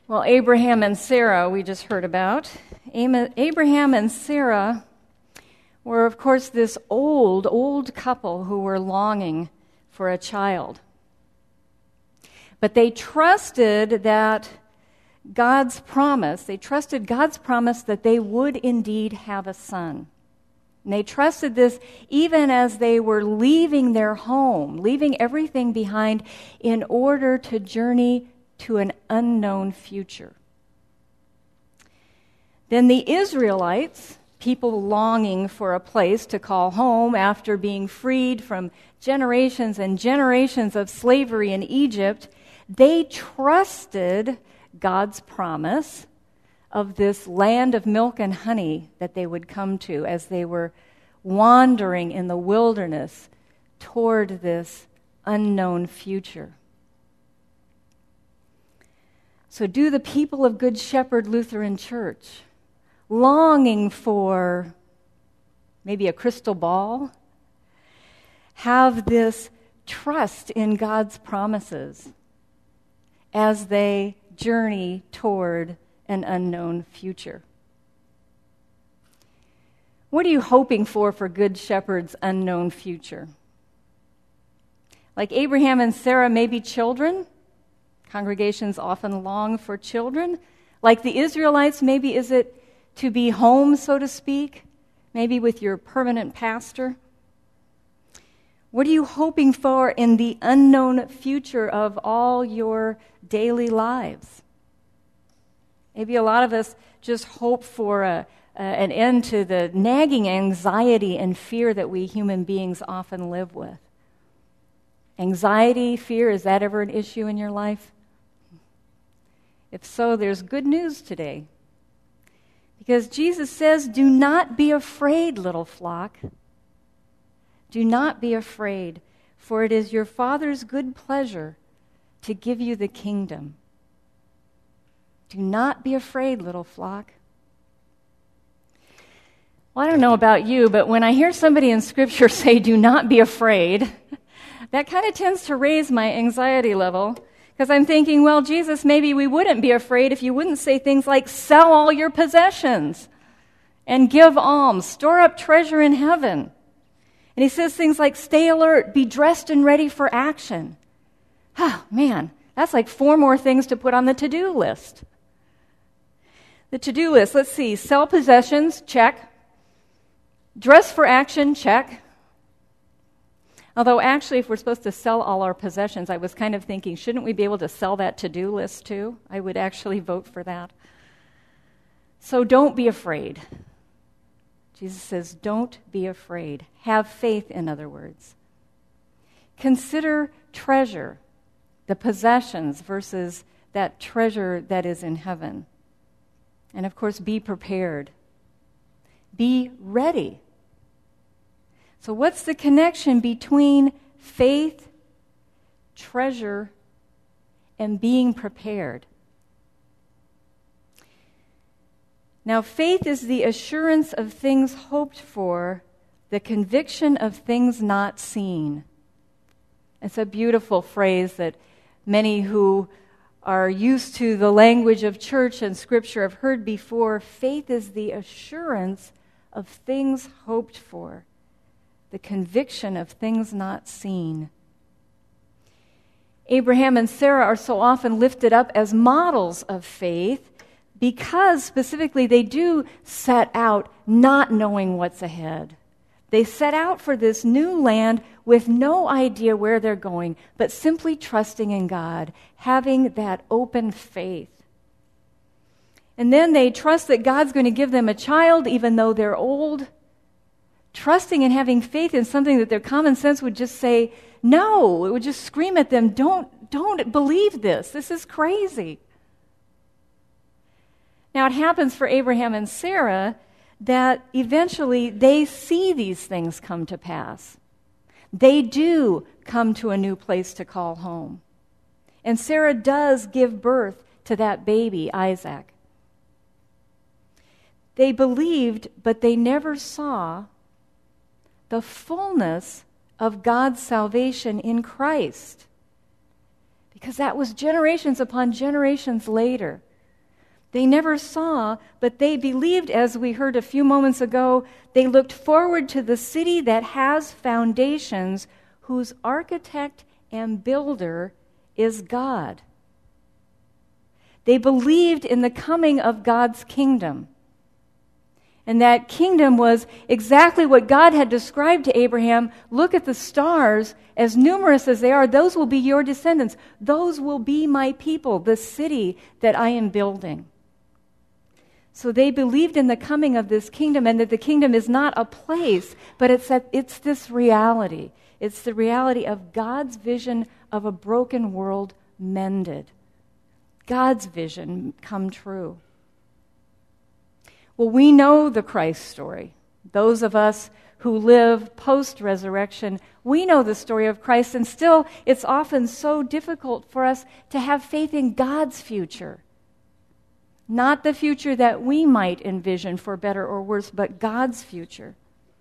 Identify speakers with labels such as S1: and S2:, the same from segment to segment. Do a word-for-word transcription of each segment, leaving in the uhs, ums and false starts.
S1: Well, Abraham and Sarah, we just heard about. Abraham and Sarah were, of course, this old, old couple who were longing for a child. But they trusted that God's promise, they trusted God's promise that they would indeed have a son. And they trusted this even as they were leaving their home, leaving everything behind in order to journey to an unknown future. Then the Israelites, people longing for a place to call home after being freed from generations and generations of slavery in Egypt, they trusted God's promise of this land of milk and honey that they would come to as they were wandering in the wilderness toward this unknown future. So do the people of Good Shepherd Lutheran Church, longing for maybe a crystal ball, have this trust in God's promises as they journey toward an unknown future? What are you hoping for for Good Shepherd's unknown future? Like Abraham and Sarah, maybe children? Congregations often long for children. Like the Israelites, maybe is it to be home, so to speak? Maybe with your permanent pastor? What are you hoping for in the unknown future of all your daily lives? Maybe a lot of us just hope for a, a, an end to the nagging anxiety and fear that we human beings often live with. Anxiety, fear, is that ever an issue in your life? If so, there's good news today. Because Jesus says, do not be afraid, little flock. Do not be afraid, for it is your Father's good pleasure to give you the kingdom. Do not be afraid, little flock. Well, I don't know about you, but when I hear somebody in Scripture say, do not be afraid, that kind of tends to raise my anxiety level. Because I'm thinking, well, Jesus, maybe we wouldn't be afraid if you wouldn't say things like, sell all your possessions and give alms, store up treasure in heaven. And he says things like, stay alert, be dressed and ready for action. Oh, man, that's like four more things to put on the to-do list. The to-do list, let's see, sell possessions, check. Dress for action, check. Although actually, if we're supposed to sell all our possessions, I was kind of thinking, shouldn't we be able to sell that to-do list too? I would actually vote for that. So don't be afraid. Jesus says, don't be afraid. Have faith, in other words. Consider treasure, the possessions versus that treasure that is in heaven. And of course, be prepared. Be ready. So what's the connection between faith, treasure, and being prepared? Now, faith is the assurance of things hoped for, the conviction of things not seen. It's a beautiful phrase that many who are used to the language of church and Scripture have heard before. Faith is the assurance of things hoped for, the conviction of things not seen. Abraham and Sarah are so often lifted up as models of faith because specifically they do set out not knowing what's ahead. They set out for this new land with no idea where they're going, but simply trusting in God, having that open faith. And then they trust that God's going to give them a child even though they're old, trusting and having faith in something that their common sense would just say, no, it would just scream at them, don't, don't believe this. This is crazy. Now, it happens for Abraham and Sarah that eventually they see these things come to pass. They do come to a new place to call home. And Sarah does give birth to that baby, Isaac. They believed, but they never saw the fullness of God's salvation in Christ, because that was generations upon generations later. They never saw, but they believed, as we heard a few moments ago. They looked forward to the city that has foundations, whose architect and builder is God. They believed in the coming of God's kingdom. And that kingdom was exactly what God had described to Abraham. Look at the stars, as numerous as they are. Those will be your descendants. Those will be my people, the city that I am building. So they believed in the coming of this kingdom, and that the kingdom is not a place, but it's, a, it's this reality. It's the reality of God's vision of a broken world mended. God's vision come true. Well, we know the Christ story. Those of us who live post-resurrection, we know the story of Christ, and still it's often so difficult for us to have faith in God's future. Not the future that we might envision for better or worse, but God's future.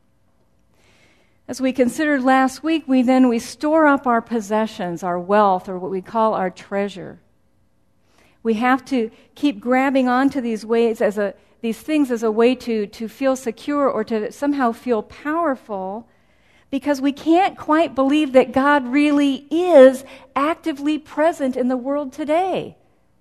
S1: As we considered last week, we then we store up our possessions, our wealth, or what we call our treasure. We have to keep grabbing onto these ways as a these things as a way to, to feel secure or to somehow feel powerful, because we can't quite believe that God really is actively present in the world today.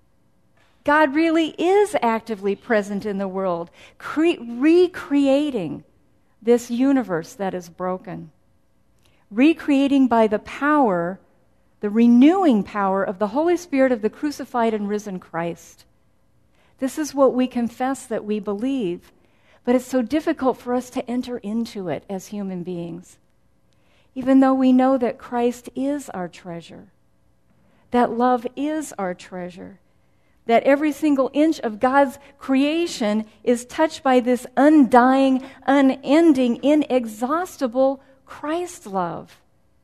S1: God really is actively present in the world, cre- recreating this universe that is broken. Recreating by the power, the renewing power of the Holy Spirit of the crucified and risen Christ. This is what we confess that we believe, but it's so difficult for us to enter into it as human beings. Even though we know that Christ is our treasure, that love is our treasure, that every single inch of God's creation is touched by this undying, unending, inexhaustible Christ love.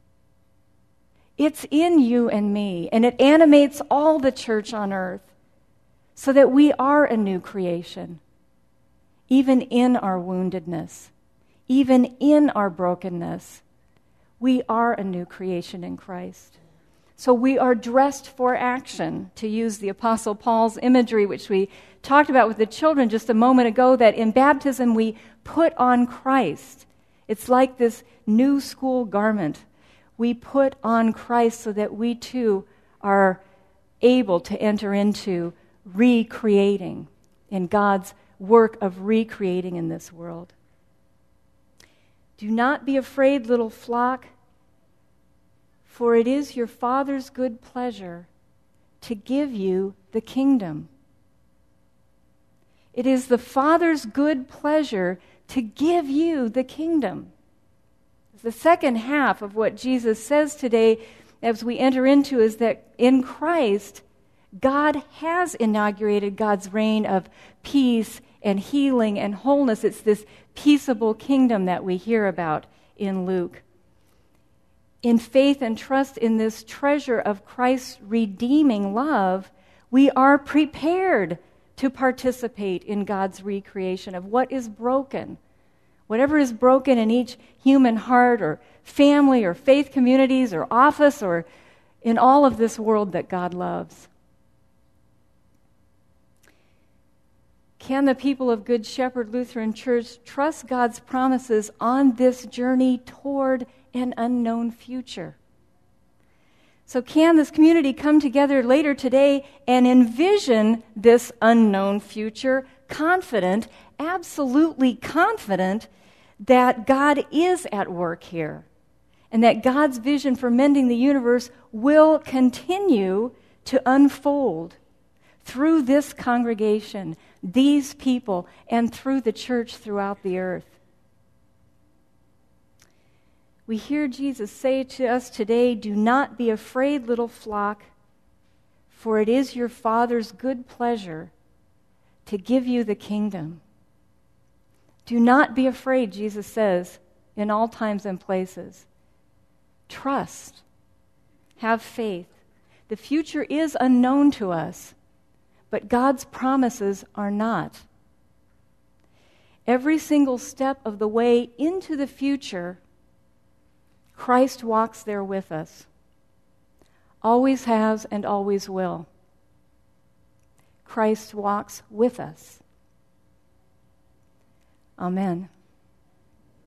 S1: It's in you and me, and it animates all the church on earth, so that we are a new creation, even in our woundedness, even in our brokenness. We are a new creation in Christ. So we are dressed for action, to use the Apostle Paul's imagery, which we talked about with the children just a moment ago, that in baptism we put on Christ. It's like this new school garment. We put on Christ so that we too are able to enter into recreating in God's work of recreating in this world. Do not be afraid, little flock, for it is your Father's good pleasure to give you the kingdom. It is the Father's good pleasure to give you the kingdom. The second half of what Jesus says today as we enter into is that in Christ, God has inaugurated God's reign of peace and healing and wholeness. It's this peaceable kingdom that we hear about in Luke. In faith and trust in this treasure of Christ's redeeming love, we are prepared to participate in God's recreation of what is broken. Whatever is broken in each human heart or family or faith communities or office or in all of this world that God loves. Can the people of Good Shepherd Lutheran Church trust God's promises on this journey toward an unknown future? So can this community come together later today and envision this unknown future, confident, absolutely confident that God is at work here and that God's vision for mending the universe will continue to unfold through this congregation, these people, and through the church throughout the earth? We hear Jesus say to us today, "Do not be afraid, little flock, for it is your Father's good pleasure to give you the kingdom." Do not be afraid, Jesus says, in all times and places. Trust. Have faith. The future is unknown to us, but God's promises are not. Every single step of the way into the future, Christ walks there with us. Always has and always will. Christ walks with us. Amen.